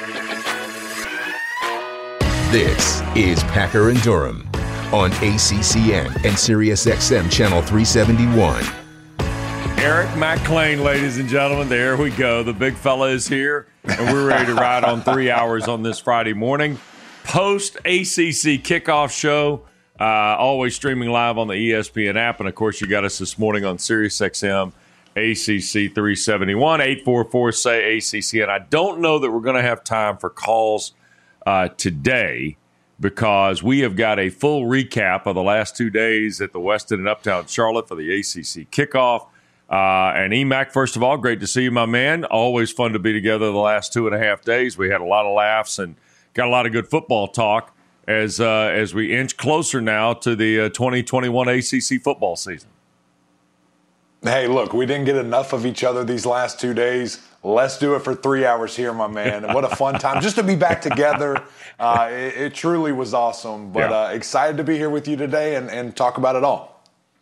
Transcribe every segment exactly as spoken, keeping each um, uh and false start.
This is Packer and Durham on A C C N and SiriusXM Channel three seventy-one. Eric McClain, ladies and gentlemen, there we go. The big fella is here, and we're ready to ride on three hours on this Friday morning. Post-A C C kickoff show, uh, always streaming live on the E S P N app. And, of course, you got us this morning on SiriusXM A C C three seventy-one, eight four four, S A Y, A C C. And I don't know that we're going to have time for calls uh, today because we have got a full recap of the last two days at the Westin and Uptown Charlotte for the A C C kickoff. Uh, and E M A C, first of all, great to see you, my man. Always fun to be together the last two and a half days. We had a lot of laughs and got a lot of good football talk as uh, as we inch closer now to the uh, twenty twenty-one A C C football season. Hey, look, we didn't get enough of each other these last two days. Let's do it for three hours here, my man. And what a fun time just to be back together. Uh, it, it truly was awesome. But yeah. uh, excited to be here with you today and, and talk about it all.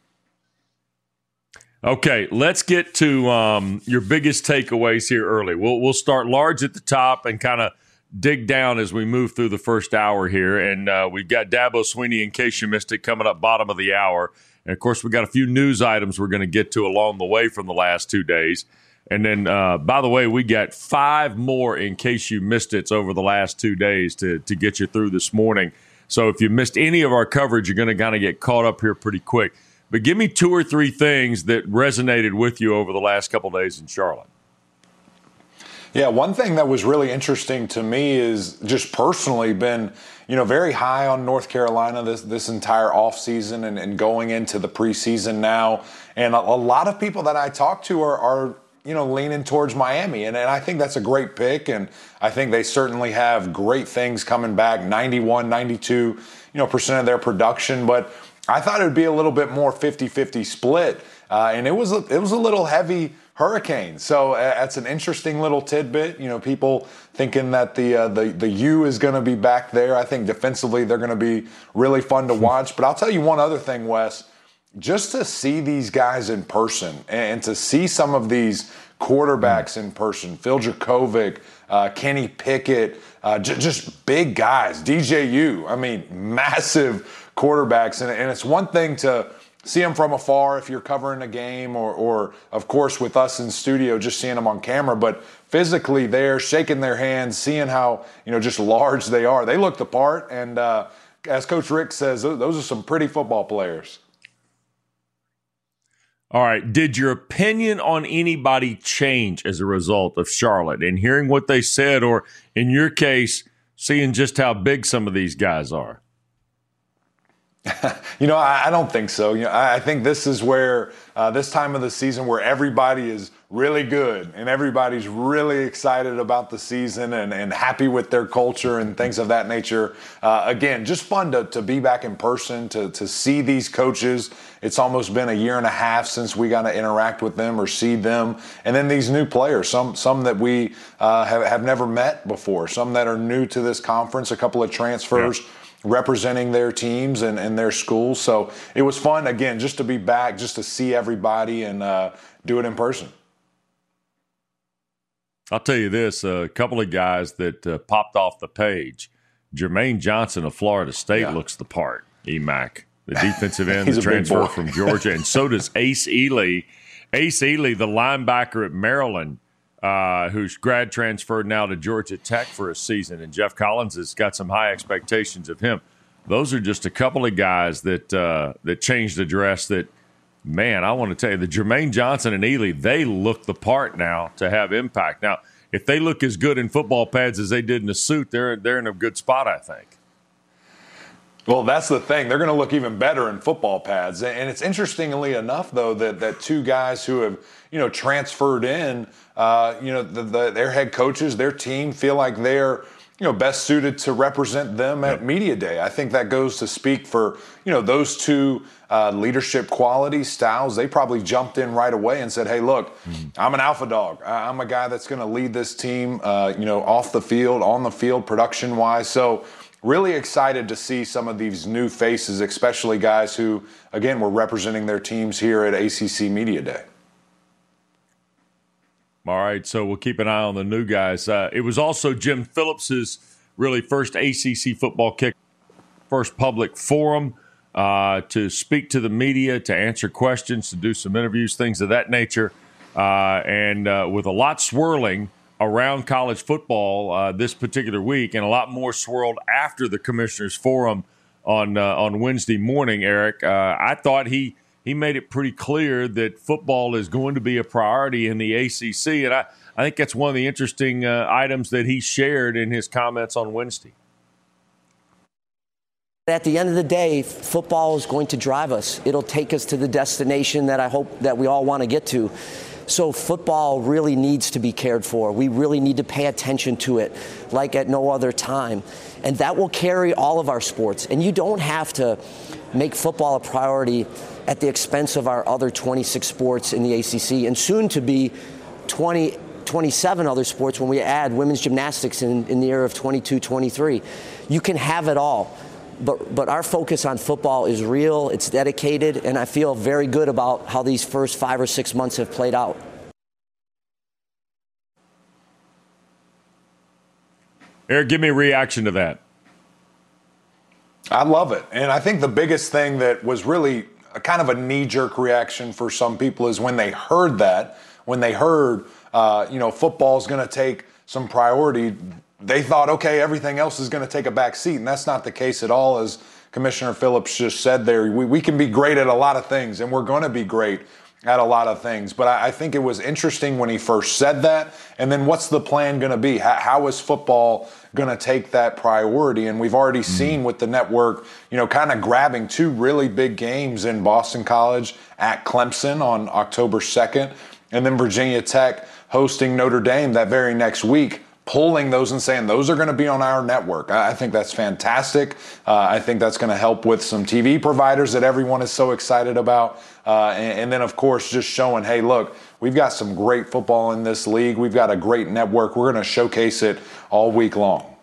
Okay, let's get to um, your biggest takeaways here early. We'll we'll start large at the top and kind of dig down as we move through the first hour here. And uh, we've got Dabo Swinney, in case you missed it, coming up bottom of the hour. And, of course, we've got a few news items we're going to get to along the way from the last two days. And then, uh, by the way, we got five more, in case you missed it, over the last two days to, to get you through this morning. So if you missed any of our coverage, you're going to kind of get caught up here pretty quick. But give me two or three things that resonated with you over the last couple days in Charlotte. Yeah, one thing that was really interesting to me is just personally been, you know, very high on North Carolina this this entire offseason and, and going into the preseason now. And a, a lot of people that I talk to are, are you know, leaning towards Miami. And, and I think that's a great pick. And I think they certainly have great things coming back, ninety-one, ninety-two, you know, percent of their production. But I thought it would be a little bit more fifty-fifty split. Uh, and it was, a, it was a little heavy Hurricane. So uh, that's an interesting little tidbit. You know, people thinking that the uh, the the U is going to be back there. I think defensively they're going to be really fun to watch. But I'll tell you one other thing, Wes. Just to see these guys in person and to see some of these quarterbacks in person, Phil Jurkovec, uh, Kenny Pickett, uh, j- just big guys, D J U. I mean, massive quarterbacks. And, and it's one thing to see them from afar if you're covering a game or, or, of course, with us in studio, just seeing them on camera. But physically there, shaking their hands, seeing how, you know, just large they are. They look the part. And uh, as Coach Rick says, those are some pretty football players. All right. Did your opinion on anybody change as a result of Charlotte and hearing what they said, or in your case, seeing just how big some of these guys are? You know, I, I don't think so. You know, I, I think this is where uh, this time of the season where everybody is really good and everybody's really excited about the season and, and happy with their culture and things of that nature. Uh, again, just fun to, to be back in person, to, to see these coaches. It's almost been a year and a half since we got to interact with them or see them. And then these new players, some some that we uh, have, have never met before, some that are new to this conference, a couple of transfers. Yeah. Representing their teams and, and their schools. So it was fun, again, just to be back, just to see everybody and uh, do it in person. I'll tell you this, a couple of guys that uh, popped off the page. Jermaine Johnson of Florida State yeah. looks the part, E M A C. The defensive end, the transfer from Georgia, and so does Ace Ely. Ace Ely, the linebacker at Maryland, Uh, who's grad transferred now to Georgia Tech for a season, and Jeff Collins has got some high expectations of him. Those are just a couple of guys that uh, that changed the dress that, man, I want to tell you, the Jermaine Johnson and Ely, they look the part now to have impact. Now, if they look as good in football pads as they did in a suit, they're they're in a good spot, I think. Well, that's the thing. They're going to look even better in football pads. And it's interestingly enough, though, that, that two guys who have, you know, transferred in, uh, you know, the, the, their head coaches, their team feel like they're, you know, best suited to represent them at yep. Media Day. I think that goes to speak for, you know, those two uh, leadership qualities, styles. They probably jumped in right away and said, hey, look, mm-hmm. I'm an alpha dog. I'm a guy that's going to lead this team, uh, you know, off the field, on the field, production-wise. So, really excited to see some of these new faces, especially guys who, again, were representing their teams here at A C C Media Day. All right, so we'll keep an eye on the new guys. Uh, it was also Jim Phillips's really first A C C football kick, first public forum uh, to speak to the media, to answer questions, to do some interviews, things of that nature. Uh, and uh, with a lot swirling around college football uh, this particular week, and a lot more swirled after the Commissioners Forum on uh, on Wednesday morning, Eric, uh, I thought he he made it pretty clear that football is going to be a priority in the A C C, and I, I think that's one of the interesting uh, items that he shared in his comments on Wednesday. At the end of the day, football is going to drive us. It'll take us to the destination that I hope that we all want to get to. So football really needs to be cared for. We really need to pay attention to it like at no other time. And that will carry all of our sports. And you don't have to make football a priority at the expense of our other twenty-six sports in the A C C, and soon to be twenty, twenty-seven other sports when we add women's gymnastics in, in the era of twenty-two, twenty-three. You can have it all. But but our focus on football is real, it's dedicated, and I feel very good about how these first five or six months have played out. Eric, give me a reaction to that. I love it. And I think the biggest thing that was really a kind of a knee-jerk reaction for some people is when they heard that, when they heard, uh, you know, football is going to take some priority, they thought, okay, everything else is going to take a back seat. And that's not the case at all. As Commissioner Phillips just said there, we, we can be great at a lot of things, and we're going to be great at a lot of things. But I, I think it was interesting when he first said that. And then what's the plan going to be? How, how is football going to take that priority? And we've already mm-hmm. seen with the network, you know, kind of grabbing two really big games in Boston College at Clemson on October second, and then Virginia Tech hosting Notre Dame that very next week, pulling those and saying those are going to be on our network. I think that's fantastic. Uh, I think that's going to help with some T V providers that everyone is so excited about. Uh, and, and then, of course, just showing, hey, look, we've got some great football in this league. We've got a great network. We're going to showcase it all week long.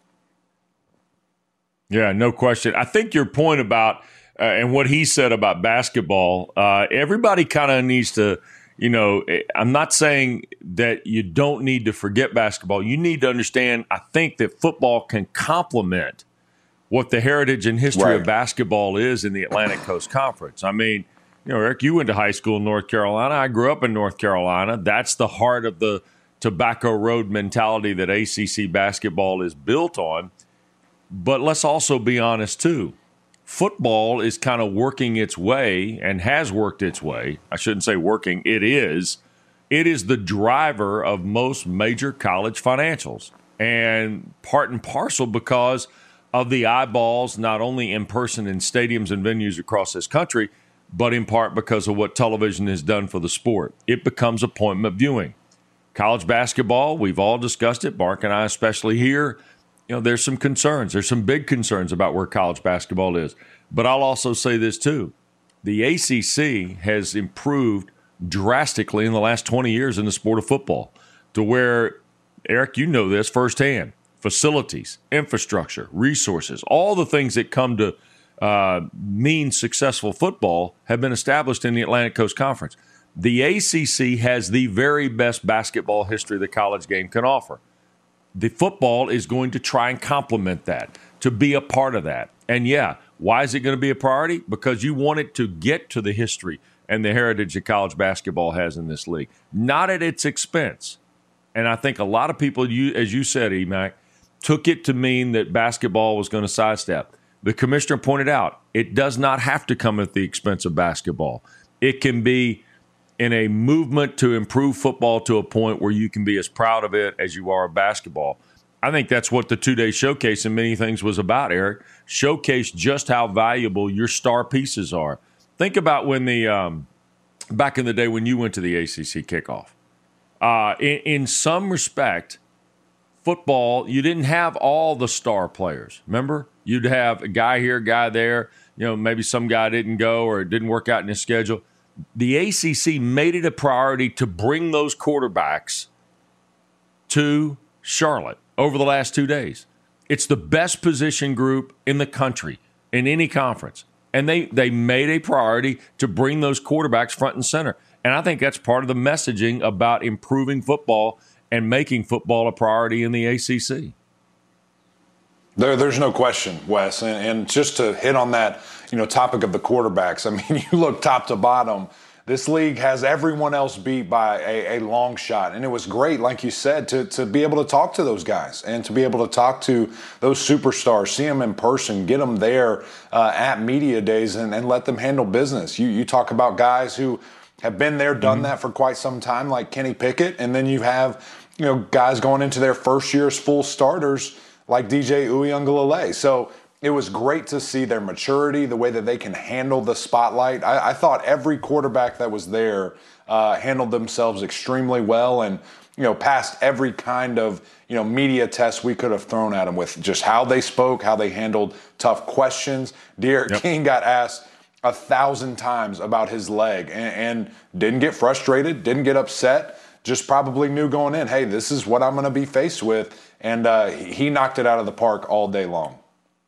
Yeah, no question. I think your point about uh, and what he said about basketball, uh, everybody kind of needs to, you know, I'm not saying that you don't need to forget basketball. You need to understand, I think, that football can complement what the heritage and history right. of basketball is in the Atlantic Coast Conference. I mean, you know, Eric, you went to high school in North Carolina. I grew up in North Carolina. That's the heart of the Tobacco Road mentality that A C C basketball is built on. But let's also be honest, too. Football is kind of working its way and has worked its way. I shouldn't say working. It is. It is the driver of most major college financials, and part and parcel because of the eyeballs, not only in person in stadiums and venues across this country, but in part because of what television has done for the sport. It becomes appointment viewing. College basketball, we've all discussed it, Mark and I especially here. You know, there's some concerns. There's some big concerns about where college basketball is. But I'll also say this, too. The A C C has improved drastically in the last twenty years in the sport of football to where, Eric, you know this firsthand, facilities, infrastructure, resources, all the things that come to uh, mean successful football have been established in the Atlantic Coast Conference. The A C C has the very best basketball history the college game can offer. The football is going to try and complement that, to be a part of that. And, yeah, why is it going to be a priority? Because you want it to get to the history and the heritage that college basketball has in this league, not at its expense. And I think a lot of people, you, as you said, E-Mac, took it to mean that basketball was going to sidestep. The commissioner pointed out it does not have to come at the expense of basketball. It can be in a movement to improve football to a point where you can be as proud of it as you are of basketball. I think that's what the two-day showcase and many things was about, Eric. Showcase just how valuable your star pieces are. Think about when the um, back in the day when you went to the A C C kickoff. Uh, in, in some respect, football, you didn't have all the star players. Remember? You'd have a guy here, a guy there. You know, maybe some guy didn't go or it didn't work out in his schedule. The A C C made it a priority to bring those quarterbacks to Charlotte over the last two days. It's the best position group in the country in any conference. And they, they made a priority to bring those quarterbacks front and center. And I think that's part of the messaging about improving football and making football a priority in the A C C. There, there's no question, Wes. And, and just to hit on that, you know, topic of the quarterbacks, I mean, you look top to bottom, this league has everyone else beat by a, a long shot. And it was great, like you said, to, to be able to talk to those guys and to be able to talk to those superstars, see them in person, get them there uh, at media days and, and let them handle business. You, you talk about guys who have been there, done mm-hmm. that for quite some time, like Kenny Pickett. And then you have, you know, guys going into their first year as full starters like D J Uiagalelei. So it was great to see their maturity, the way that they can handle the spotlight. I, I thought every quarterback that was there uh, handled themselves extremely well and, you know, passed every kind of, you know, media test we could have thrown at them with just how they spoke, how they handled tough questions. D'Eriq yep. King got asked a thousand times about his leg and, and didn't get frustrated, didn't get upset, just probably knew going in, hey, this is what I'm going to be faced with. And uh, he knocked it out of the park all day long.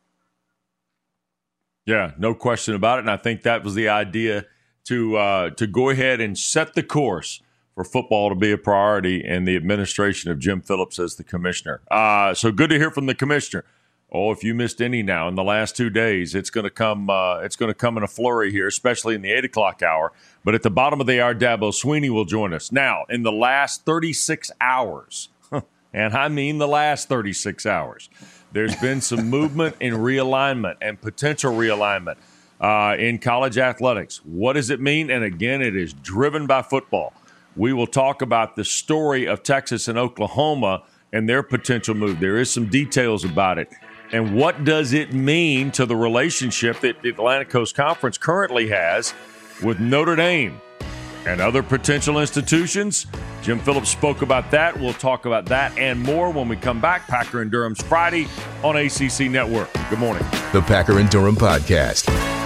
Yeah, no question about it. And I think that was the idea to uh, to go ahead and set the course for football to be a priority in the administration of Jim Phillips as the commissioner. Uh, so good to hear from the commissioner. Oh, if you missed any now in the last two days, it's going to come. Uh, it's going to come in a flurry here, especially in the eight o'clock hour. But at the bottom of the hour, Dabo Swinney will join us now in the last thirty-six hours, and I mean the last thirty-six hours. There's been some movement in realignment and potential realignment uh, in college athletics. What does it mean? And again, it is driven by football. We will talk about the story of Texas and Oklahoma and their potential move. There is some details about it. And what does it mean to the relationship that the Atlantic Coast Conference currently has with Notre Dame and other potential institutions? Jim Phillips spoke about that. We'll talk about that and more when we come back. Packer and Durham's Friday on A C C Network. Good morning. The Packer and Durham Podcast.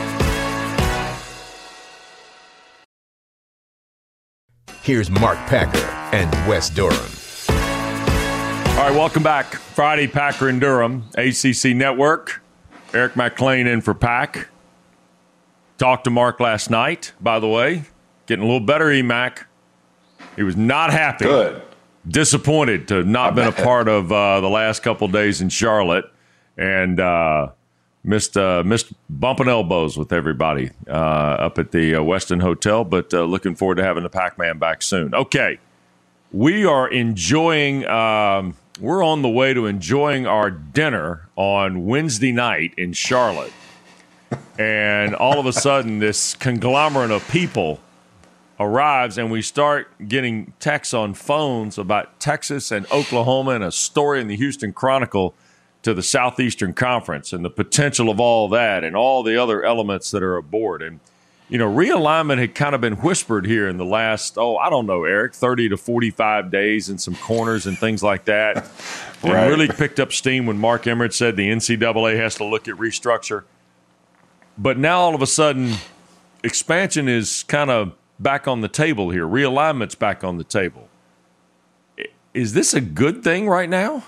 Here's Mark Packer and Wes Durham. All right, welcome back. Friday, Packer and Durham, A C C Network. Eric McClain in for Pack. Talked to Mark last night, by the way. Getting a little better, E-Mac. He was not happy. Good. Disappointed to have not I been bet. a part of uh, the last couple of days in Charlotte and uh, missed uh, missed bumping elbows with everybody uh, up at the uh, Westin Hotel, but uh, looking forward to having the Pac-Man back soon. Okay, we are enjoying um, – we're on the way to enjoying our dinner on Wednesday night in Charlotte, and all of a sudden this conglomerate of people – arrives and we start getting texts on phones about Texas and Oklahoma and a story in the Houston Chronicle to the Southeastern Conference and the potential of all that and all the other elements that are aboard. And, you know, realignment had kind of been whispered here in the last, oh, I don't know, Eric, thirty to forty-five days in some corners and things like that. And right. really picked up steam when Mark Emmert said the N C double A has to look at restructure. But now all of a sudden, expansion is kind of back on the table here. Realignment's back on the table. Is this a good thing right now?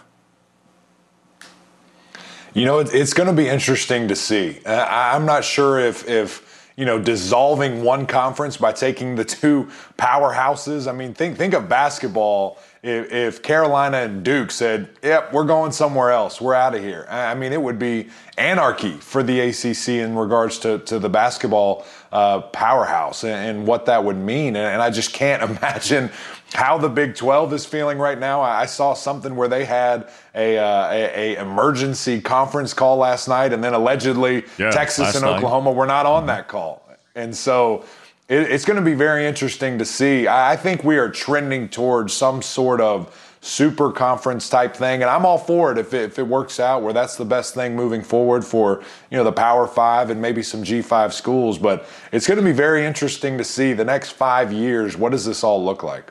You know, it's going to be interesting to see. I'm not sure if, if you know, dissolving one conference by taking the two powerhouses. I mean, think think of basketball. If, if Carolina and Duke said, yep, we're going somewhere else, we're out of here. I mean, it would be anarchy for the A C C in regards to, to the basketball uh, powerhouse and, and what that would mean. And, and I just can't imagine how the Big twelve is feeling right now. I saw something where they had a, uh, a, a emergency conference call last night, and then allegedly yeah, Texas and Oklahoma night. were not on that call. And so it, it's going to be very interesting to see. I, I think we are trending towards some sort of super conference type thing, and I'm all for it if it, if it works out where that's the best thing moving forward for, you know, the Power Five and maybe some G five schools. But it's going to be very interesting to see the next five years. What does this all look like?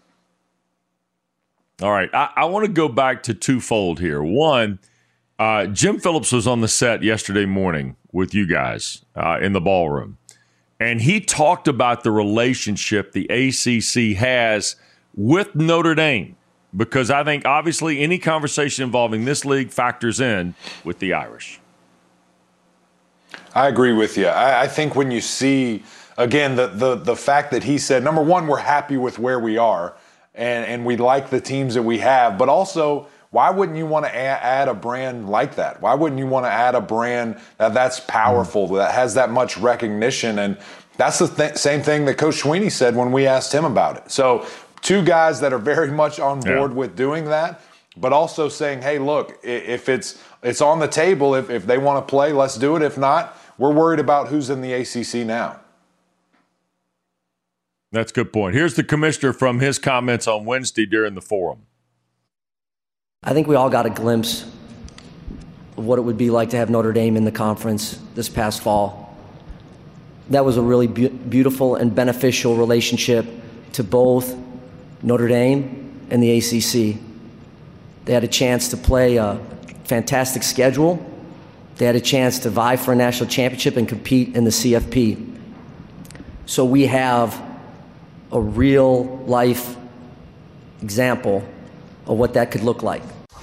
All right, I, I want to go back to twofold here. One, uh, Jim Phillips was on the set yesterday morning with you guys uh, in the ballroom, and he talked about the relationship the A C C has with Notre Dame, because I think obviously any conversation involving this league factors in with the Irish. I agree with you. I, I think when you see again, the, the, the fact that he said, number one, we're happy with where we are and, and we like the teams that we have, but also why wouldn't you want to add a brand like that? Why wouldn't you want to add a brand that that's powerful, that has that much recognition? And that's the th- same thing that Coach Sweeney said when we asked him about it. So two guys that are very much on board yeah. with doing that, but also saying, hey, look, if it's it's on the table, if, if they want to play, let's do it. If not, we're worried about who's in the A C C now. That's a good point. Here's the commissioner from his comments on Wednesday during the forum. I think we all got a glimpse of what it would be like to have Notre Dame in the conference this past fall. That was a really be- beautiful and beneficial relationship to both Notre Dame and the A C C. They had a chance to play a fantastic schedule. They had a chance to vie for a national championship and compete in the C F P. So we have a real life example of what that could look like.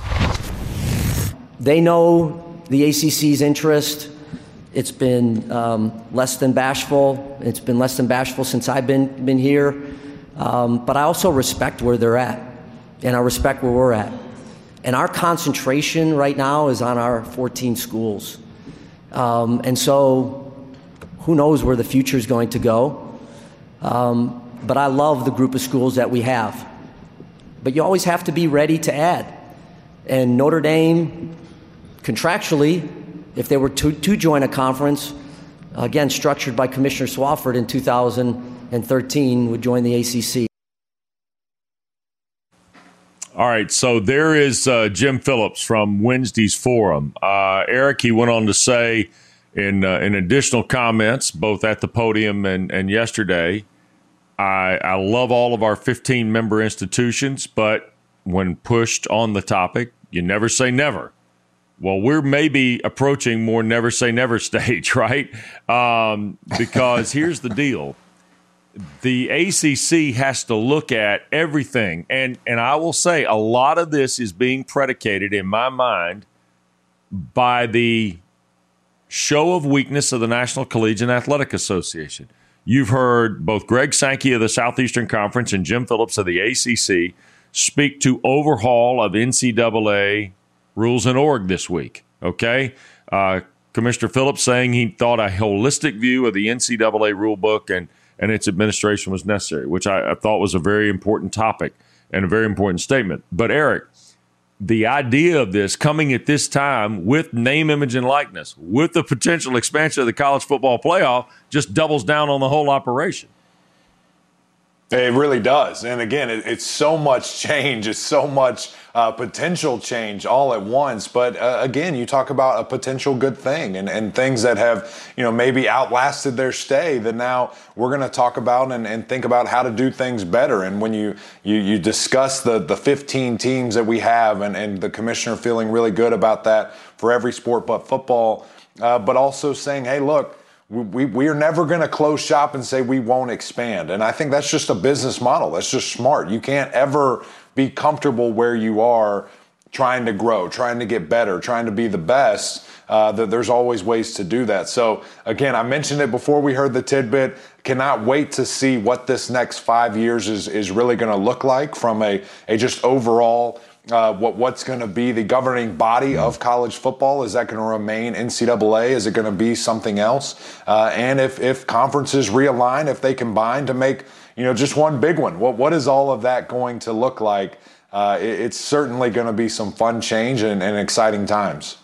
They know the A C C's interest. It's been um, less than bashful. It's been less than bashful since I've been been here. Um, but I also respect where they're at, and I respect where we're at. And our concentration right now is on our fourteen schools. Um, and so who knows where the future is going to go. Um, but I love the group of schools that we have. But you always have to be ready to add. And Notre Dame, contractually, if they were to, to join a conference, again, structured by Commissioner Swofford in two thousand thirteen, would join the A C C. All right, so there is uh, Jim Phillips from Wednesday's forum. Uh, Eric, he went on to say in uh, in additional comments, both at the podium and, and yesterday, I, I love all of our fifteen-member institutions, but when pushed on the topic, you never say never. Well, we're maybe approaching more never say never stage, right? Um, because here's the deal. The A C C has to look at everything. And, and I will say a lot of this is being predicated, in my mind, by the show of weakness of the National Collegiate Athletic Association. You've heard both Greg Sankey of the Southeastern Conference and Jim Phillips of the A C C speak to overhaul of N C double A rules and org this week, okay? Uh, Commissioner Phillips saying he thought a holistic view of the N C double A rule book and and its administration was necessary, which I, I thought was a very important topic and a very important statement. But, Eric, the idea of this coming at this time with name, image, and likeness, with the potential expansion of the college football playoff, just doubles down on the whole operation. It really does. And again, it, it's so much change. It's so much uh, potential change all at once. But uh, again, you talk about a potential good thing and, and things that have, you know, maybe outlasted their stay that now we're going to talk about and, and think about how to do things better. And when you, you, you discuss the, the fifteen teams that we have and, and the commissioner feeling really good about that for every sport but football, uh, but also saying, hey, look, We, we are never going to close shop and say we won't expand. And I think that's just a business model. That's just smart. You can't ever be comfortable where you are trying to grow, trying to get better, trying to be the best. Uh, that there's always ways to do that. So, again, I mentioned it before we heard the tidbit. Cannot wait to see what this next five years is, is really going to look like from a, a just overall Uh, what what's going to be the governing body of college football? Is that going to remain N C double A? Is it going to be something else? Uh, and if if conferences realign, if they combine to make, you know, just one big one, what what is all of that going to look like? Uh, it, it's certainly going to be some fun change and, and exciting times.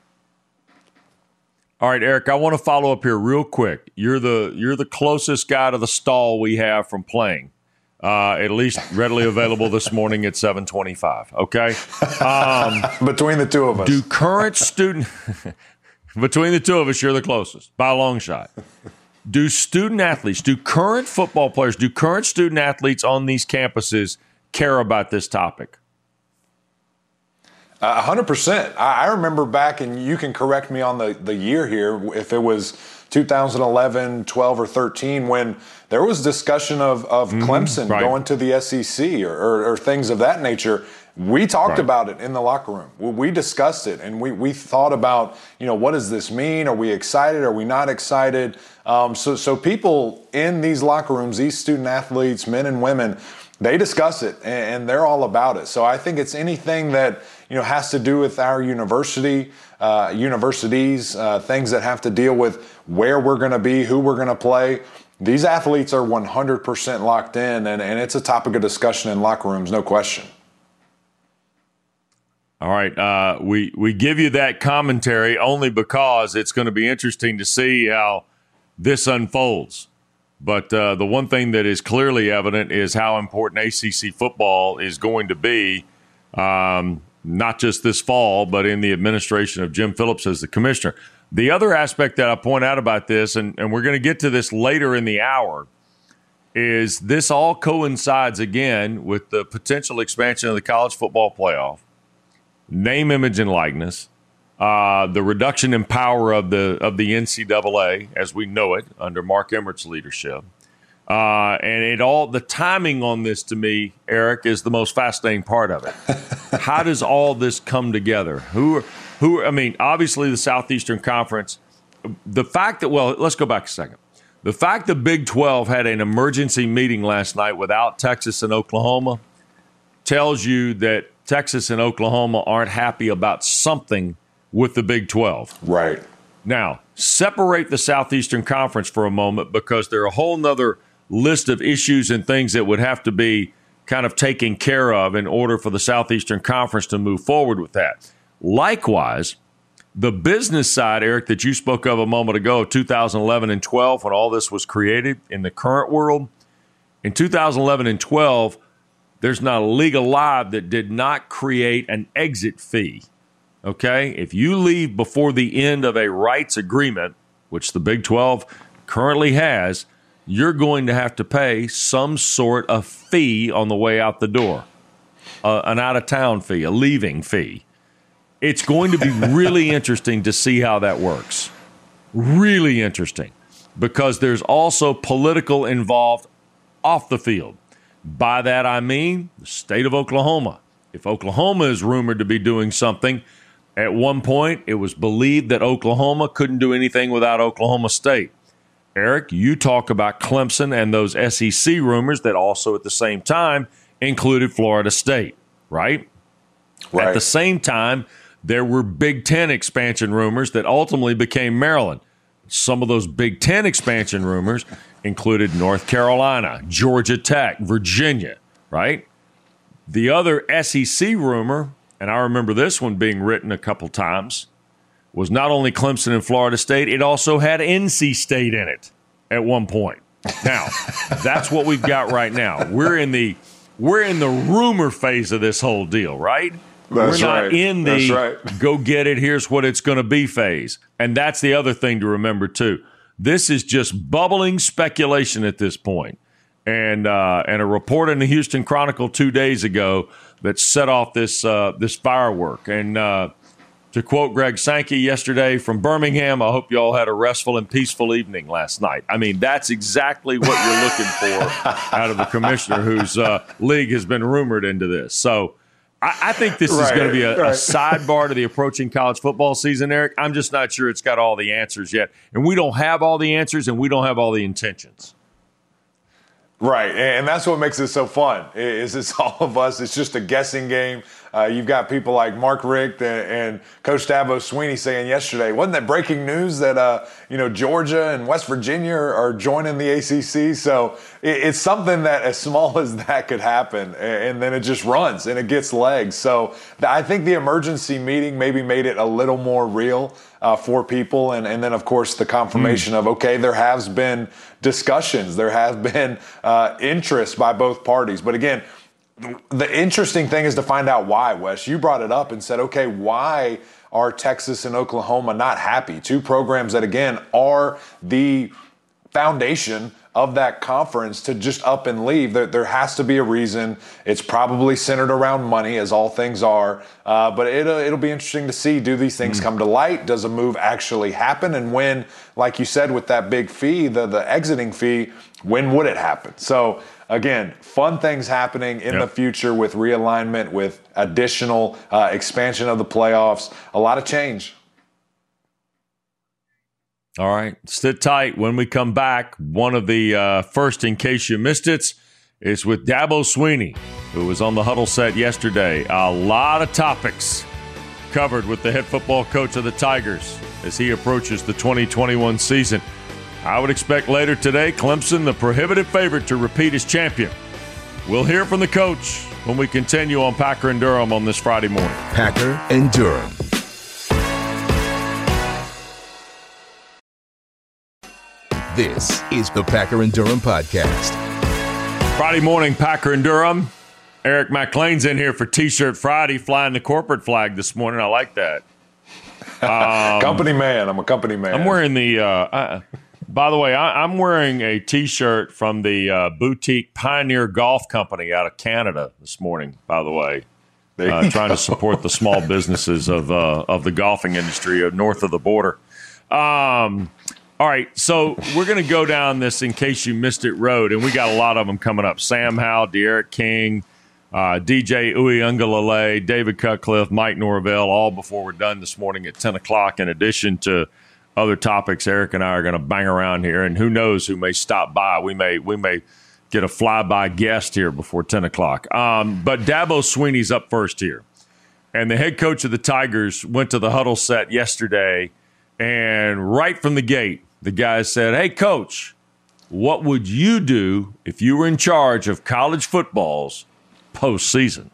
All right, Eric, I want to follow up here real quick. You're the you're the closest guy to the stall we have from playing. Uh, at least readily available this morning at seven twenty-five, okay? Um, between the two of us. Do current student – between the two of us, you're the closest, by a long shot. Do student athletes, do current football players, do current student athletes on these campuses care about this topic? A uh, hundred percent. I, I remember back, and you can correct me on the, the year here, if it was two thousand eleven, twelve, or thirteen, when there was discussion of, of mm-hmm, Clemson right. going to the S E C or, or, or things of that nature. We talked Right. about it in the locker room. We discussed it, and we, we thought about, you know, what does this mean? Are we excited? Are we not excited? Um, so, so people in these locker rooms, these student athletes, men and women, they discuss it, and, and they're all about it. So I think it's anything that, you know, has to do with our university, uh, universities, uh, things that have to deal with where we're going to be, who we're going to play. These athletes are one hundred percent locked in, and, and it's a topic of discussion in locker rooms, no question. All right, uh, we we give you that commentary only because it's going to be interesting to see how this unfolds. But uh, the one thing that is clearly evident is how important A C C football is going to be, um, not just this fall, but in the administration of Jim Phillips as the commissioner. The other aspect that I point out about this, and, and we're going to get to this later in the hour, is this all coincides again with the potential expansion of the college football playoff. Name, image, and likeness, uh, the reduction in power of the of the N C double A as we know it under Mark Emmert's leadership, uh, and it all the timing on this to me, Eric, is the most fascinating part of it. How does all this come together? Who are who? I mean, obviously the Southeastern Conference. The fact that well, let's go back a second. The fact the Big twelve had an emergency meeting last night without Texas and Oklahoma tells you that Texas and Oklahoma aren't happy about something with the Big twelve. Right. Now, separate the Southeastern Conference for a moment because there are a whole nother list of issues and things that would have to be kind of taken care of in order for the Southeastern Conference to move forward with that. Likewise, the business side, Eric, that you spoke of a moment ago, two thousand eleven and twelve, when all this was created in the current world, in two thousand eleven and twelve, there's not a league alive that did not create an exit fee, okay? If you leave before the end of a rights agreement, which the Big twelve currently has, you're going to have to pay some sort of fee on the way out the door, uh, an out-of-town fee, a leaving fee. It's going to be really interesting to see how that works. Really interesting, because there's also political involved off the field. By that, I mean the state of Oklahoma. If Oklahoma is rumored to be doing something, at one point it was believed that Oklahoma couldn't do anything without Oklahoma State. Eric, you talk about Clemson and those S E C rumors that also at the same time included Florida State, right? Right. At the same time, there were Big Ten expansion rumors that ultimately became Maryland. Some of those Big Ten expansion rumors included North Carolina, Georgia Tech, Virginia, right? The other S E C rumor, and I remember this one being written a couple times, was not only Clemson and Florida State, it also had N C State in it at one point. Now, that's what we've got right now. We're in the we're in the rumor phase of this whole deal, right? That's We're not right. in the That's right. go get it, here's what it's going to be phase. And that's the other thing to remember, too. This is just bubbling speculation at this point. And uh, and a report in the Houston Chronicle two days ago that set off this uh, this firework. And uh, to quote Greg Sankey yesterday from Birmingham, I hope you all had a restful and peaceful evening last night. I mean, that's exactly what you're looking for out of the commissioner whose uh, league has been rumored into this. So I, I think this Right, is going to be a, right. a sidebar to the approaching college football season, Eric. I'm just not sure it's got all the answers yet. And we don't have all the answers, and we don't have all the intentions. Right, and that's what makes it so fun. Is it's all of us. It's just a guessing game. Uh, you've got people like Mark Richt and, and Coach Dabo Sweeney saying yesterday, wasn't that breaking news that uh, you know Georgia and West Virginia are, are joining the A C C? So it, it's something that as small as that could happen, and, and then it just runs and it gets legs. So I think the emergency meeting maybe made it a little more real uh, for people, and, and then of course the confirmation mm. of okay, there has been discussions, there has been uh, interest by both parties, but again. The interesting thing is to find out why, Wes. You brought it up and said, okay, why are Texas and Oklahoma not happy? Two programs that, again, are the foundation of that conference to just up and leave. There, there has to be a reason. It's probably centered around money, as all things are. Uh, but it'll, it'll be interesting to see, do these things mm. come to light? Does a move actually happen? And when, like you said, with that big fee, the, the exiting fee, when would it happen? So, again, fun things happening in yep. the future with realignment, with additional uh, expansion of the playoffs. A lot of change. All right. Sit tight. When we come back, one of the uh, first, in case you missed it, is with Dabo Swinney, who was on the Huddle set yesterday. A lot of topics covered with the head football coach of the Tigers as he approaches the twenty twenty-one season. I would expect later today, Clemson, the prohibitive favorite to repeat as champion. We'll hear from the coach when we continue on Packer and Durham on this Friday morning. Packer and Durham. This is the Packer and Durham podcast. Friday morning, Packer and Durham. Eric McLean's in here for T-Shirt Friday, flying the corporate flag this morning. I like that. Um, company man. I'm a company man. I'm wearing the... Uh, uh, By the way, I, I'm wearing a T-shirt from the uh, boutique Pioneer Golf Company out of Canada this morning, by the way, uh, trying to support the small businesses of uh, of the golfing industry north of the border. Um, all right, so we're going to go down this in case you missed it road, and we got a lot of them coming up. Sam Howell, De'Aaron King, uh, D J Uiagalelei, David Cutcliffe, Mike Norvell, all before we're done this morning at ten o'clock, in addition to other topics Eric and I are going to bang around here, and who knows who may stop by. We may we may get a flyby guest here before ten o'clock. Um, but Dabo Swinney's up first here. And the head coach of the Tigers went to the Huddle set yesterday, and right from the gate, the guy said, "Hey, Coach, what would you do if you were in charge of college football's postseason?"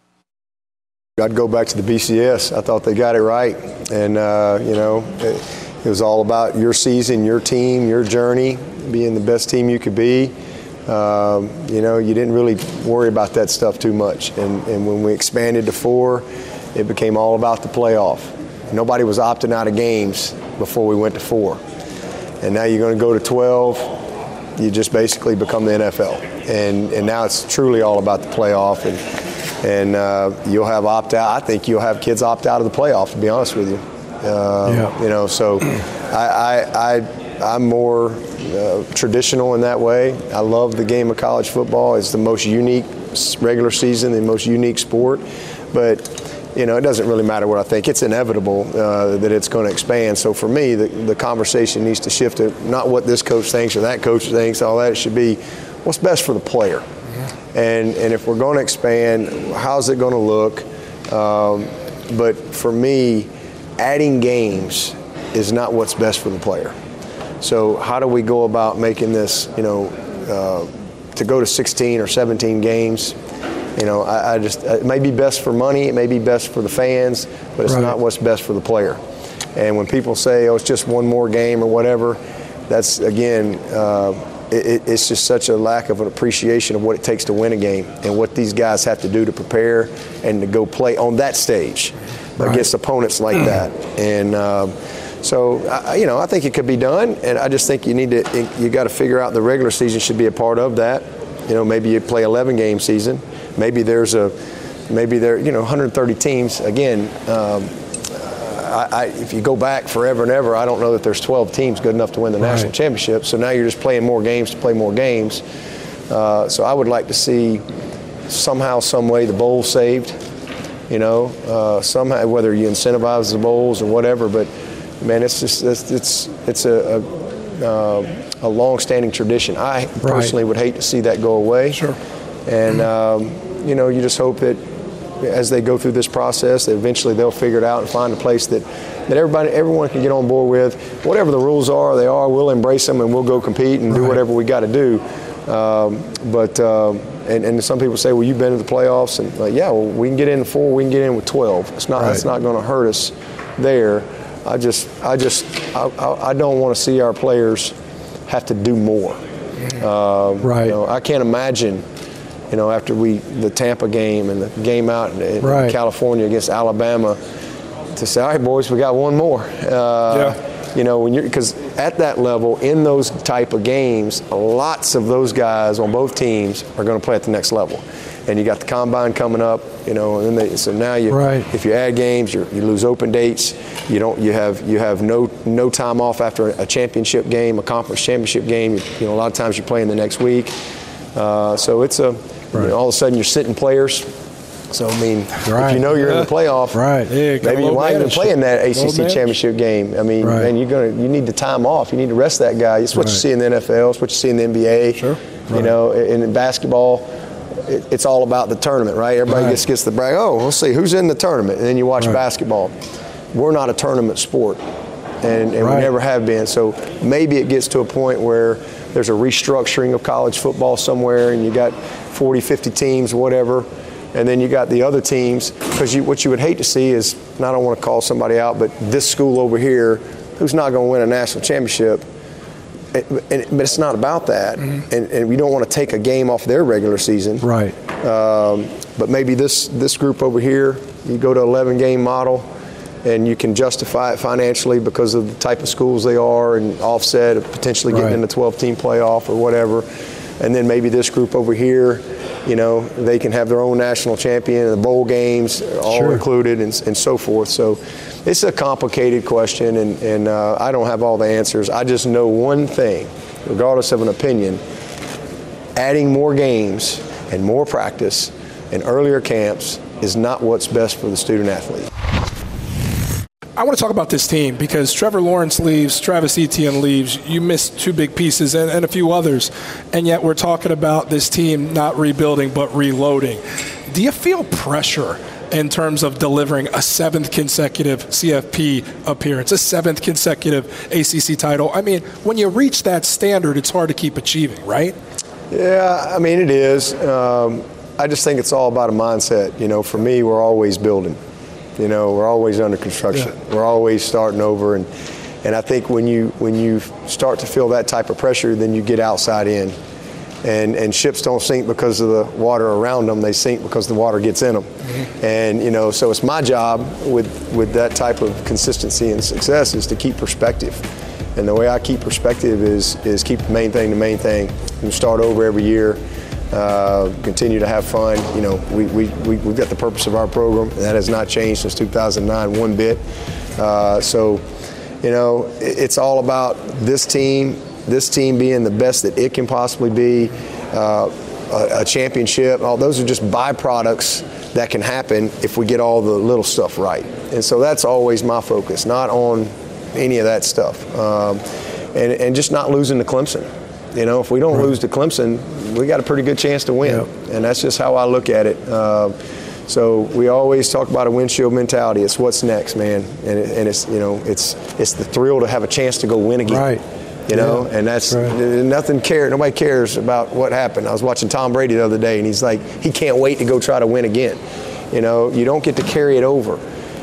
I'd go back to the B C S. I thought they got it right. And, uh, you know, it, it was all about your season, your team, your journey, being the best team you could be. Um, you know, you didn't really worry about that stuff too much. And, and when we expanded to four, it became all about the playoff. Nobody was opting out of games before we went to four. And now you're going to go to twelve. You just basically become the N F L. And, and now it's truly all about the playoff. And, and uh, you'll have opt-out. I think you'll have kids opt out of the playoff, to be honest with you. Uh, yeah. You know, so I, I, I, I'm more uh, traditional in that way. I love the game of college football. It's the most unique regular season, the most unique sport. But, you know, it doesn't really matter what I think. It's inevitable uh, that it's going to expand. So for me, the, the conversation needs to shift to not what this coach thinks or that coach thinks, all that. It should be what's best for the player. Mm-hmm. And, and if we're going to expand, how's it going to look? Um, but for me, adding games is not what's best for the player. So how do we go about making this, you know, uh, to go to sixteen or seventeen games? You know, I, I just, it may be best for money, it may be best for the fans, but it's right. not what's best for the player. And when people say, oh, it's just one more game or whatever, that's, again, uh, it, it's just such a lack of an appreciation of what it takes to win a game and what these guys have to do to prepare and to go play on that stage right. against opponents like that. And um, so, I, you know, I think it could be done, and I just think you need to, you got to figure out the regular season should be a part of that. You know, maybe you play eleven game season. Maybe there's a, maybe there, you know, one hundred thirty teams. Again, um, I, I, if you go back forever and ever, I don't know that there's twelve teams good enough to win the right. national championship. So now you're just playing more games to play more games. Uh, so I would like to see somehow, some way, the bowl saved. You know, uh, somehow, whether you incentivize the bowls or whatever. But man, it's just it's it's, it's a. a Uh, a long-standing tradition. I personally right. would hate to see that go away. Sure. And, um, you know, you just hope that as they go through this process, that eventually they'll figure it out and find a place that, that everybody, everyone can get on board with. Whatever the rules are, they are, we'll embrace them and we'll go compete and right. do whatever we got to do. Um, but, um, and, and some people say, well, you've been to the playoffs. And, like, yeah, well, we can get in four, we can get in with twelve. It's not, right. it's not going to hurt us there. I just, I just, I, I, I don't want to see our players have to do more. Uh, right. You know, I can't imagine, you know, after we the Tampa game and the game out in, in right. California against Alabama, to say, all right, boys, we got one more. Uh, yeah. You know, when you're because at that level, in those type of games, lots of those guys on both teams are going to play at the next level. And you got the combine coming up, you know, and then they, so now you, right. if you add games, you you lose open dates. You don't, you have you have no no time off after a championship game, a conference championship game. You, you know, a lot of times you're playing the next week. Uh, so it's a, right. you know, all of a sudden you're sitting players. So, I mean, right. if you know you're in the playoff, right. yeah, maybe you might even play in that A C C championship game. I mean, right. man, you're gonna you need the time off. You need to rest that guy. It's what right. you see in the N F L. It's what you see in the N B A. Sure. You right. know, in, in basketball, it, it's all about the tournament, right? Everybody right. gets gets the brag. Oh, let's see who's in the tournament, and then you watch right. basketball. We're not a tournament sport, and, and right. we never have been. So maybe it gets to a point where there's a restructuring of college football somewhere, and you got forty, fifty teams, whatever. And then you got the other teams, because you, what you would hate to see is, and I don't want to call somebody out, but this school over here, who's not going to win a national championship, and, and, but it's not about that. Mm-hmm. And, and we don't want to take a game off their regular season. Right. Um, but maybe this this group over here, you go to eleven game model, and you can justify it financially because of the type of schools they are and offset of potentially getting right. in the twelve team playoff or whatever. And then maybe this group over here, you know, they can have their own national champion and the bowl games all sure. included and, and so forth. So it's a complicated question, and, and uh, I don't have all the answers. I just know one thing, regardless of an opinion, adding more games and more practice and earlier camps is not what's best for the student athlete. I want to talk about this team because Trevor Lawrence leaves, Travis Etienne leaves, you missed two big pieces and, and a few others, and yet we're talking about this team not rebuilding but reloading. Do you feel pressure in terms of delivering a seventh consecutive C F P appearance, a seventh consecutive A C C title? I mean, when you reach that standard, it's hard to keep achieving, right? Yeah, I mean, it is. Um, I just think it's all about a mindset. You know, for me, we're always building. You know, we're always under construction. Yeah. We're always starting over, and and I think when you when you start to feel that type of pressure, then you get outside in, and and ships don't sink because of the water around them; they sink because the water gets in them. Mm-hmm. And you know, so it's my job with with that type of consistency and success is to keep perspective. And the way I keep perspective is is keep the main thing the main thing. You start over every year. Uh, continue to have fun. You know, we, we, we, we've got the purpose of our program, and that has not changed since two thousand nine one bit. Uh, so, you know, it, it's all about this team, this team being the best that it can possibly be, uh, a, a championship. All those are just byproducts that can happen if we get all the little stuff right. And so that's always my focus, not on any of that stuff. Um, and, and just not losing to Clemson. You know, if we don't right. lose to Clemson, we got a pretty good chance to win. Yep. And that's just how I look at it. Uh, so we always talk about a windshield mentality. It's what's next, man. And, it, and it's, you know, it's it's the thrill to have a chance to go win again. Right. You know, yeah. and that's right. nothing cares. Nobody cares about what happened. I was watching Tom Brady the other day, and he's like, he can't wait to go try to win again. You know, you don't get to carry it over.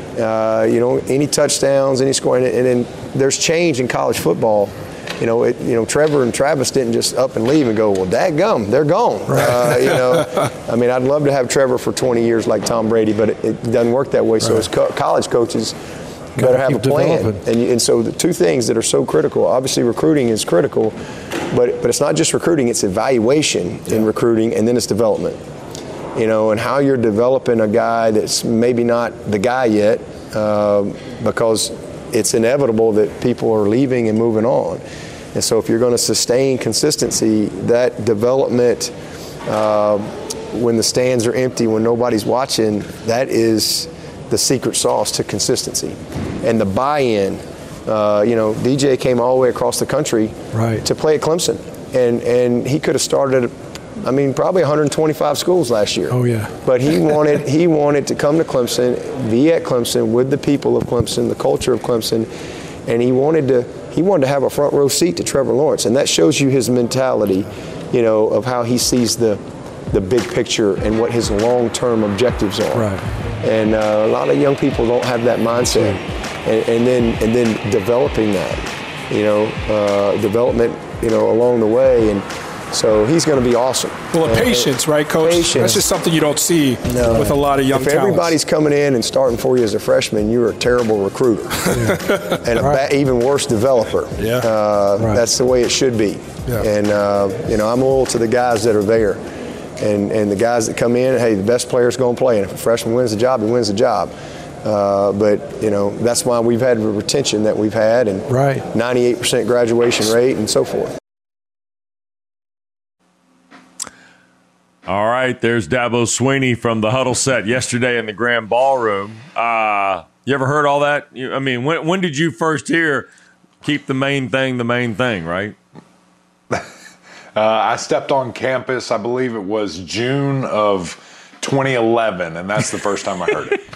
Uh, you know, any touchdowns, any scoring, and then there's change in college football. You know, it, you know, Trevor and Travis didn't just up and leave and go, well, dadgum, they're gone. Right. Uh, you know, I mean, I'd love to have Trevor for twenty years like Tom Brady, but it, it doesn't work that way. Right. So as co- college coaches, you better have a plan. And, you, and so the two things that are so critical, obviously recruiting is critical, but but it's not just recruiting, it's evaluation yeah. in recruiting, and then it's development. You know, and how you're developing a guy that's maybe not the guy yet, uh, because it's inevitable that people are leaving and moving on. And so if you're going to sustain consistency, that development, uh, when the stands are empty, when nobody's watching, that is the secret sauce to consistency. And the buy-in, uh, you know, D J came all the way across the country right. to play at Clemson. And, and he could have started, I mean, probably one hundred twenty-five schools last year. Oh, yeah. But he wanted he wanted to come to Clemson, be at Clemson with the people of Clemson, the culture of Clemson, and he wanted to he wanted to have a front row seat to Trevor Lawrence. And that shows you his mentality, you know, of how he sees the the big picture and what his long-term objectives are. Right. And uh, a lot of young people don't have that mindset. And, and then and then developing that, you know, uh, development, you know, along the way. And So he's going to be awesome. Well, and, patience, right, Coach? Patience. That's just something you don't see no. with a lot of young If talents. everybody's coming in and starting for you as a freshman, you're a terrible recruiter yeah. and a right. ba- even worse developer. Yeah. Uh, right. That's the way it should be. Yeah. And, uh, you know, I'm loyal to the guys that are there. And, and the guys that come in, hey, the best player's going to play. And if a freshman wins the job, he wins the job. Uh, but, you know, that's why we've had the retention that we've had and right. ninety-eight percent graduation rate and so forth. All right, there's Dabo Swinney from the Huddle set yesterday in the Grand Ballroom. Uh, you ever heard all that? You, I mean, when, when did you first hear keep the main thing the main thing, right? uh, I stepped on campus, I believe it was June of twenty eleven, and that's the first time I heard it.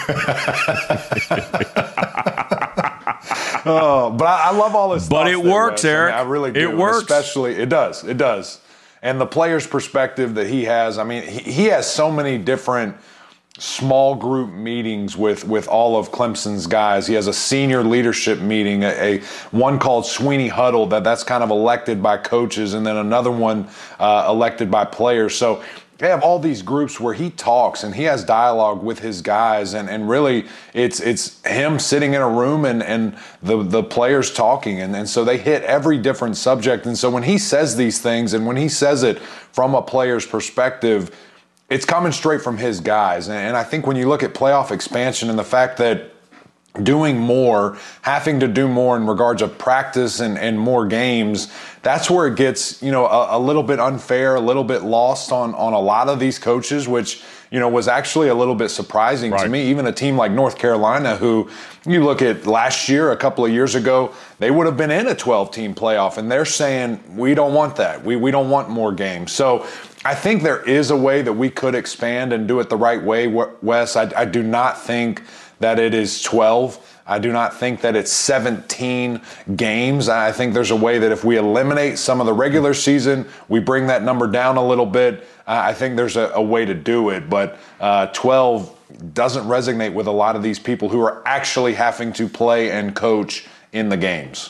oh, but I, I love all this but stuff. It works, there, Eric. I, mean, I really do. It works. Especially, it does. It does. And the player's perspective that he has, I mean, he, he has so many different small group meetings with, with all of Clemson's guys. He has a senior leadership meeting, a, a one called Swinney Huddle that that's kind of elected by coaches, and then another one uh, elected by players. So they have all these groups where he talks and he has dialogue with his guys, and, and really it's it's him sitting in a room and, and the, the players talking, and, and so they hit every different subject. And so when he says these things and when he says it from a player's perspective, it's coming straight from his guys. And, and I think when you look at playoff expansion and the fact that doing more, having to do more in regards of practice and, and more games, that's where it gets, you know, a, a little bit unfair, a little bit lost on, on a lot of these coaches, which, you know, was actually a little bit surprising right. to me. Even a team like North Carolina, who you look at last year, a couple of years ago, they would have been in a twelve-team playoff, and they're saying, we don't want that. We, we don't want more games. So I think there is a way that we could expand and do it the right way, Wes. I, I do not think that it is twelve. I do not think that it's seventeen games. I think there's a way that if we eliminate some of the regular season, we bring that number down a little bit. Uh, I think there's a, a way to do it. But uh, twelve doesn't resonate with a lot of these people who are actually having to play and coach in the games.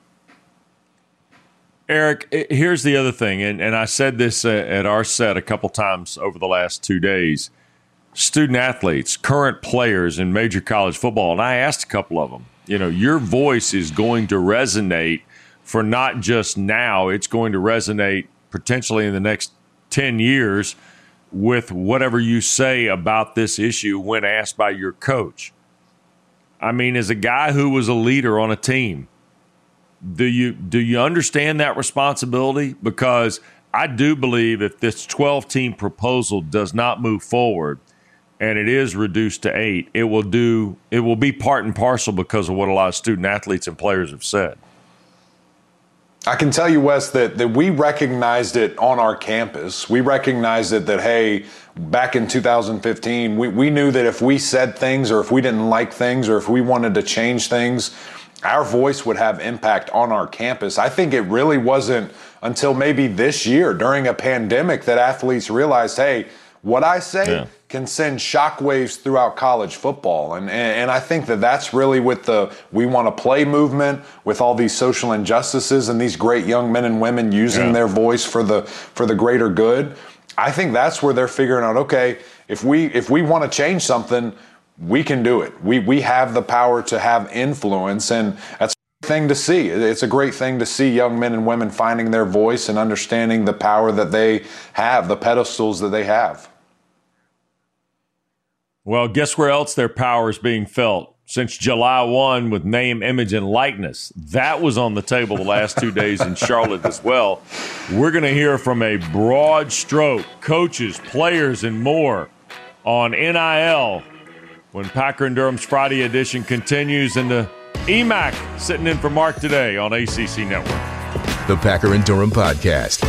Eric, here's the other thing, and, and I said this at our set a couple times over the last two days. Student athletes, current players in major college football, and I asked a couple of them, you know, your voice is going to resonate for not just now, it's going to resonate potentially in the next ten years with whatever you say about this issue when asked by your coach. I mean, as a guy who was a leader on a team, do you do you understand that responsibility? Because I do believe if this twelve-team proposal does not move forward, and it is reduced to eight, it will do. It will be part and parcel because of what a lot of student athletes and players have said. I can tell you, Wes, that, that we recognized it on our campus. We recognized it that, hey, back in two thousand fifteen, we, we knew that if we said things or if we didn't like things or if we wanted to change things, our voice would have impact on our campus. I think it really wasn't until maybe this year during a pandemic that athletes realized, hey, what I say yeah. can send shockwaves throughout college football. And, and and I think that that's really with the we want to play movement, with all these social injustices and these great young men and women using yeah. their voice for the for the greater good. I think that's where they're figuring out, okay, if we if we want to change something, we can do it. We we have the power to have influence, and that's a thing to see. It's a great thing to see young men and women finding their voice and understanding the power that they have, the pedestals that they have. Well, guess where else their power is being felt? Since July first with name, image, and likeness. That was on the table the last two days in Charlotte as well. We're going to hear from a broad stroke, coaches, players, and more on N I L when Packer and Durham's Friday edition continues, and the E M A C sitting in for Mark today on A C C Network. The Packer and Durham Podcast.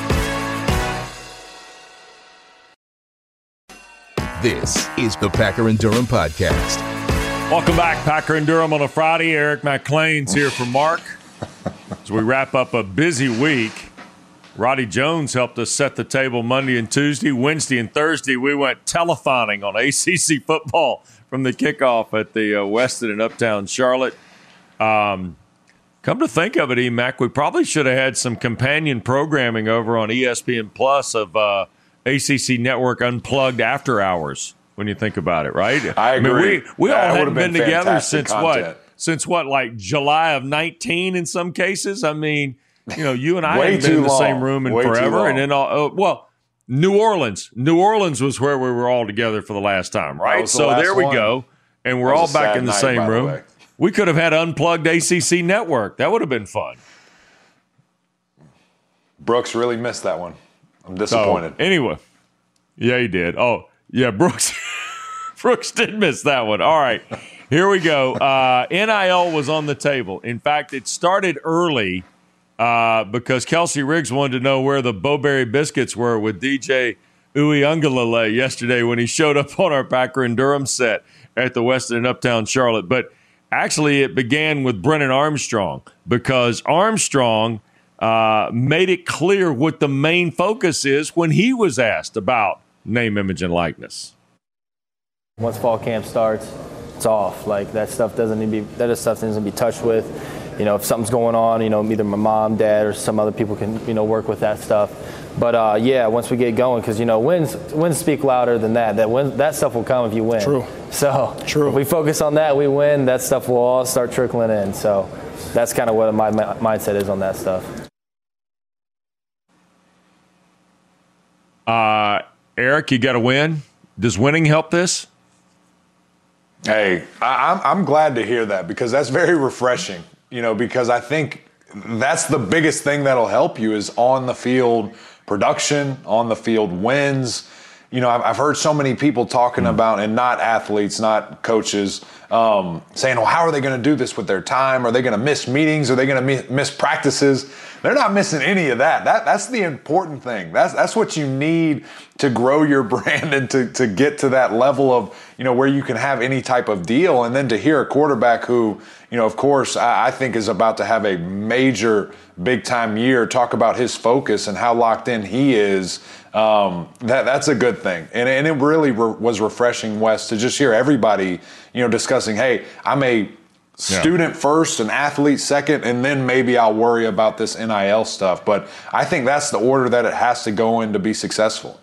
This is the Packer and Durham Podcast. Welcome back, Packer and Durham on a Friday. Eric McClain's here for Mark. As we wrap up a busy week, Roddy Jones helped us set the table Monday and Tuesday. Wednesday and Thursday, we went telephoning on A C C football from the kickoff at the uh, Westin in Uptown Charlotte. Um, Come to think of it, E-Mac, we probably should have had some companion programming over on E S P N Plus of uh, A C C Network Unplugged After Hours, when you think about it, right? I agree. I mean, we we all hadn't been, been together since content. what? Since what, like July of nineteen in some cases? I mean, you know, you and I Way hadn't been in the long. same room in Way forever. And then, all, uh, well, New Orleans. New Orleans was where we were all together for the last time, right? So the there we one. go. And we're all back in the night, same the room. way. We could have had Unplugged A C C Network. That would have been fun. Brooks really missed that one. I'm disappointed. So, anyway, yeah, he did. Oh, yeah, Brooks. Brooks did miss that one. All right, here we go. Uh, N I L was on the table. In fact, it started early uh, because Kelsey Riggs wanted to know where the Bowberry biscuits were with D J Uiagalelei yesterday when he showed up on our Packer and Durham set at the Westin in Uptown Charlotte. But actually, it began with Brennan Armstrong because Armstrong uh, made it clear what the main focus is when he was asked about name, image, and likeness. Once fall camp starts, it's off. Like that stuff doesn't need to be that stuff doesn't be touched with. You know, if something's going on, you know, either my mom, dad, or some other people can, you know, work with that stuff. But uh, yeah, once we get going, because you know, wins wins speak louder than that. That win, that stuff will come if you win. True. So True. If we focus on that, we win. That stuff will all start trickling in. So that's kind of what my, my mindset is on that stuff. Uh, Eric, you got to win. Does winning help this? Hey, I, I'm I'm glad to hear that because that's very refreshing. You know, because I think that's the biggest thing that'll help you is on the field production, on the field wins. You know, I've, I've heard so many people talking about, and not athletes, not coaches, um, saying, well, how are they going to do this with their time? Are they going to miss meetings? Are they going to mi- miss practices? They're not missing any of that. That that's the important thing. That's that's what you need to grow your brand and to, to get to that level of, you know, where you can have any type of deal. And then to hear a quarterback who, you know, of course, I, I think is about to have a major big time year, talk about his focus and how locked in he is. Um, that that's a good thing. And, and it really re- was refreshing, Wes, to just hear everybody, you know, discussing, hey, I'm a student first, an athlete second, and then maybe I'll worry about this N I L stuff. But I think that's the order that it has to go in to be successful.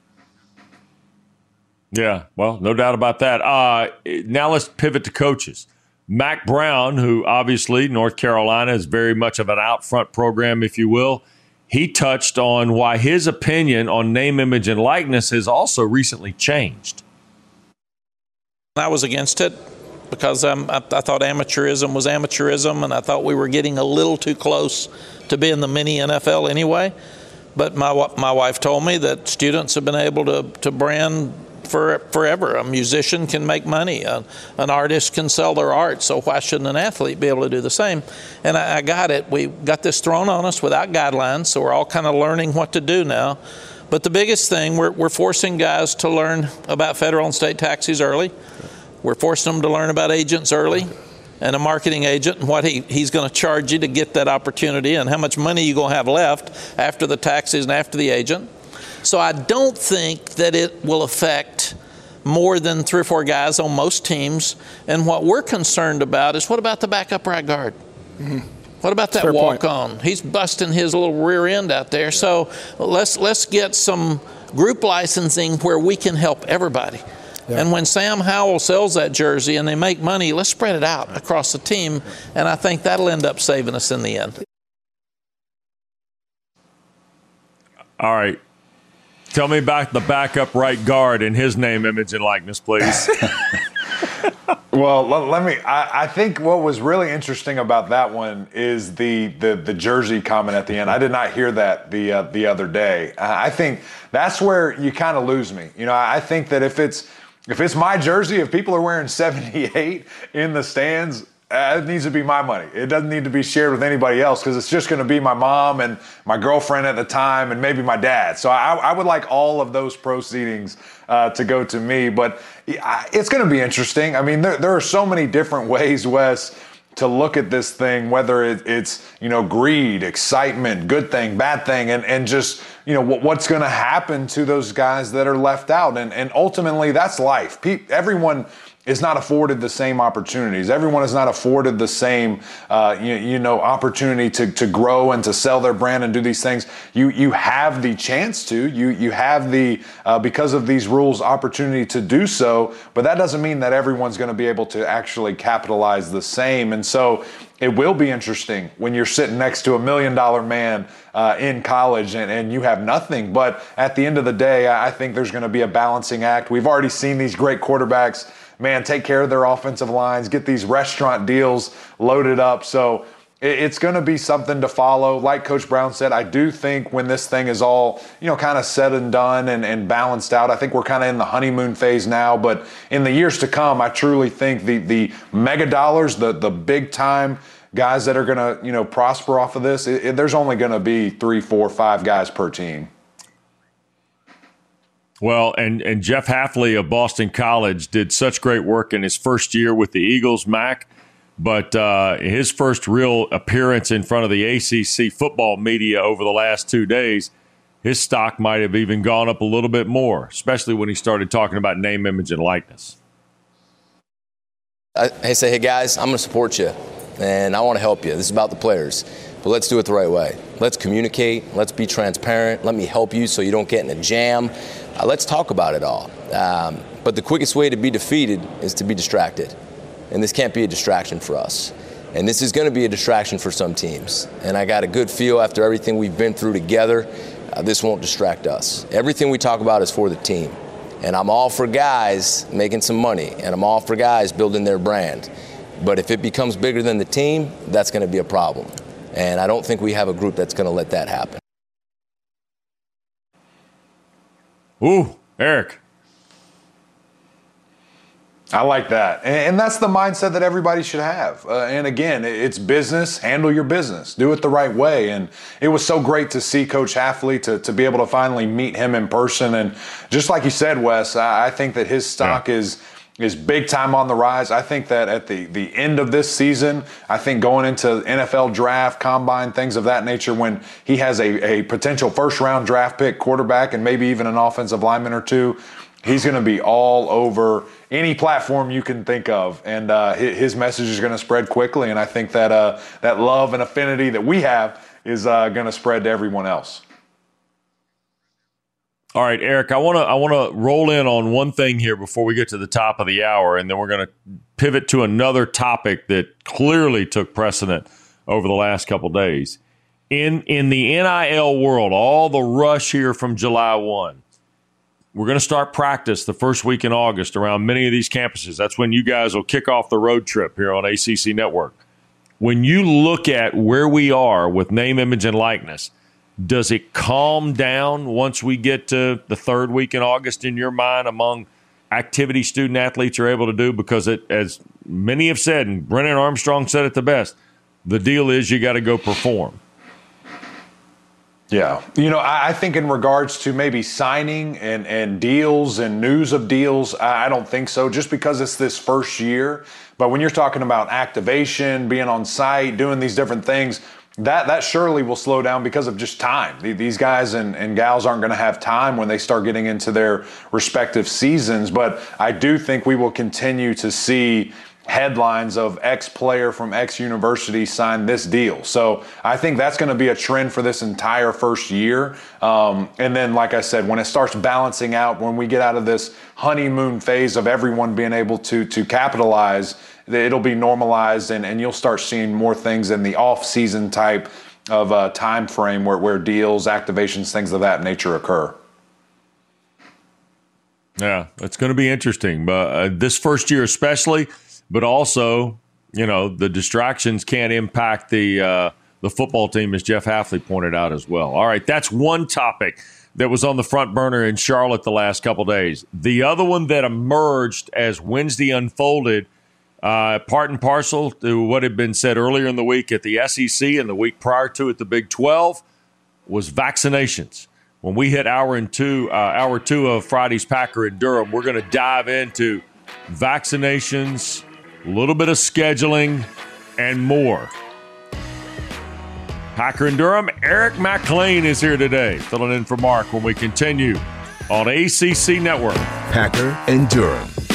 Yeah, well, no doubt about that. Uh, now let's pivot to coaches. Mack Brown, who obviously North Carolina is very much of an out front program, if you will, he touched on why his opinion on name, image, and likeness has also recently changed. I was against it because um, I, I thought amateurism was amateurism, and I thought we were getting a little too close to being the mini N F L anyway. But my my wife told me that students have been able to, to brand for forever. A musician can make money. A, an artist can sell their art. So why shouldn't an athlete be able to do the same? And I, I got it. We got this thrown on us without guidelines, so we're all kind of learning what to do now. But the biggest thing, we're, we're forcing guys to learn about federal and state taxes early. We're forcing them to learn about agents early and a marketing agent and what he, he's going to charge you to get that opportunity and how much money you're going to have left after the taxes and after the agent. So I don't think that it will affect more than three or four guys on most teams. And what we're concerned about is what about the backup right guard? Mm-hmm. What about that walk-on? He's busting his little rear end out there. Yeah. So let's let's get some group licensing where we can help everybody. Yeah. And when Sam Howell sells that jersey and they make money, let's spread it out across the team. And I think that'll end up saving us in the end. All right. Tell me about the backup right guard and his name, image, and likeness, please. Well, let, let me. I, I think what was really interesting about that one is the the, the jersey comment at the end. I did not hear that the uh, the other day. I think that's where you kind of lose me. You know, I think that if it's if it's my jersey, if people are wearing seventy-eight in the stands, Uh, it needs to be my money. It doesn't need to be shared with anybody else because it's just going to be my mom and my girlfriend at the time and maybe my dad. So I, I would like all of those proceedings uh, to go to me. But it's going to be interesting. I mean, there, there are so many different ways, Wes, to look at this thing, whether it, it's, you know, greed, excitement, good thing, bad thing, and, and just, you know, what, what's going to happen to those guys that are left out. And, and ultimately, that's life. Pe- everyone is not afforded the same opportunities. Everyone is not afforded the same, uh, you, you know, opportunity to, to grow and to sell their brand and do these things. You you have the chance to, you you have the, uh, because of these rules, opportunity to do so, but that doesn't mean that everyone's going to be able to actually capitalize the same. And so it will be interesting when you're sitting next to a million dollar man uh, in college and, and you have nothing. But at the end of the day, I think there's going to be a balancing act. We've already seen these great quarterbacks, man, take care of their offensive lines, get these restaurant deals loaded up. So it's going to be something to follow. Like Coach Brown said, I do think when this thing is all, you know, kind of said and done and, and balanced out, I think we're kind of in the honeymoon phase now. But in the years to come, I truly think the the mega dollars, the the big time guys that are going to, you know, prosper off of this, it, it, there's only going to be three, four, five guys per team. Well, and, and Jeff Hafley of Boston College did such great work in his first year with the Eagles, Mac. But uh, his first real appearance in front of the A C C football media over the last two days, his stock might have even gone up a little bit more, especially when he started talking about name, image, and likeness. I, I say, hey, guys, I'm going to support you, and I want to help you. This is about the players. But let's do it the right way. Let's communicate. Let's be transparent. Let me help you so you don't get in a jam. Uh, let's talk about it all. Um, but the quickest way to be defeated is to be distracted. And this can't be a distraction for us. And this is going to be a distraction for some teams. And I got a good feel after everything we've been through together, uh, this won't distract us. Everything we talk about is for the team. And I'm all for guys making some money. And I'm all for guys building their brand. But if it becomes bigger than the team, that's going to be a problem. And I don't think we have a group that's going to let that happen. Ooh, Eric. I like that. And that's the mindset that everybody should have. Uh, and again, it's business. Handle your business. Do it the right way. And it was so great to see Coach Hafley, to, to be able to finally meet him in person. And just like you said, Wes, I, I think that his stock yeah. is is big time on the rise. I think that at the, the end of this season, I think going into N F L draft, combine, things of that nature, when he has a, a potential first-round draft pick quarterback and maybe even an offensive lineman or two, he's going to be all over any platform you can think of, and uh, his message is going to spread quickly. And I think that uh, that love and affinity that we have is uh, going to spread to everyone else. All right, Eric, I want to I want to roll in on one thing here before we get to the top of the hour, and then we're going to pivot to another topic that clearly took precedent over the last couple of days. In in the N I L world, all the rush here from July first. We're going to start practice the first week in August around many of these campuses. That's when you guys will kick off the road trip here on A C C Network. When you look at where we are with name, image, and likeness, does it calm down once we get to the third week in August in your mind among activity student athletes are able to do? Because it, as many have said, and Brennan Armstrong said it the best, the deal is you got to go perform. Yeah. You know, I think in regards to maybe signing and, and deals and news of deals, I don't think so, just because it's this first year. But when you're talking about activation, being on site, doing these different things, that that surely will slow down because of just time. These guys and, and gals aren't going to have time when they start getting into their respective seasons. But I do think we will continue to see headlines of X player from X university signed this deal. So I think that's going to be a trend for this entire first year. Um, and then, like I said, when it starts balancing out, when we get out of this honeymoon phase of everyone being able to to capitalize, it'll be normalized, and, and you'll start seeing more things in the off-season type of uh, time frame where, where deals, activations, things of that nature occur. Yeah, it's going to be interesting. But uh, this first year especially, but also, you know, the distractions can't impact the uh, the football team, as Jeff Hafley pointed out as well. All right, that's one topic that was on the front burner in Charlotte the last couple days. The other one that emerged as Wednesday unfolded, uh, part and parcel to what had been said earlier in the week at the S E C and the week prior to at the Big twelve, was vaccinations. When we hit hour and two, uh, hour two of Friday's Packer in Durham, we're going to dive into vaccinations, a little bit of scheduling, and more. Packer in Durham, Eric McLean is here today, filling in for Mark when we continue on A C C Network. Packer and Durham.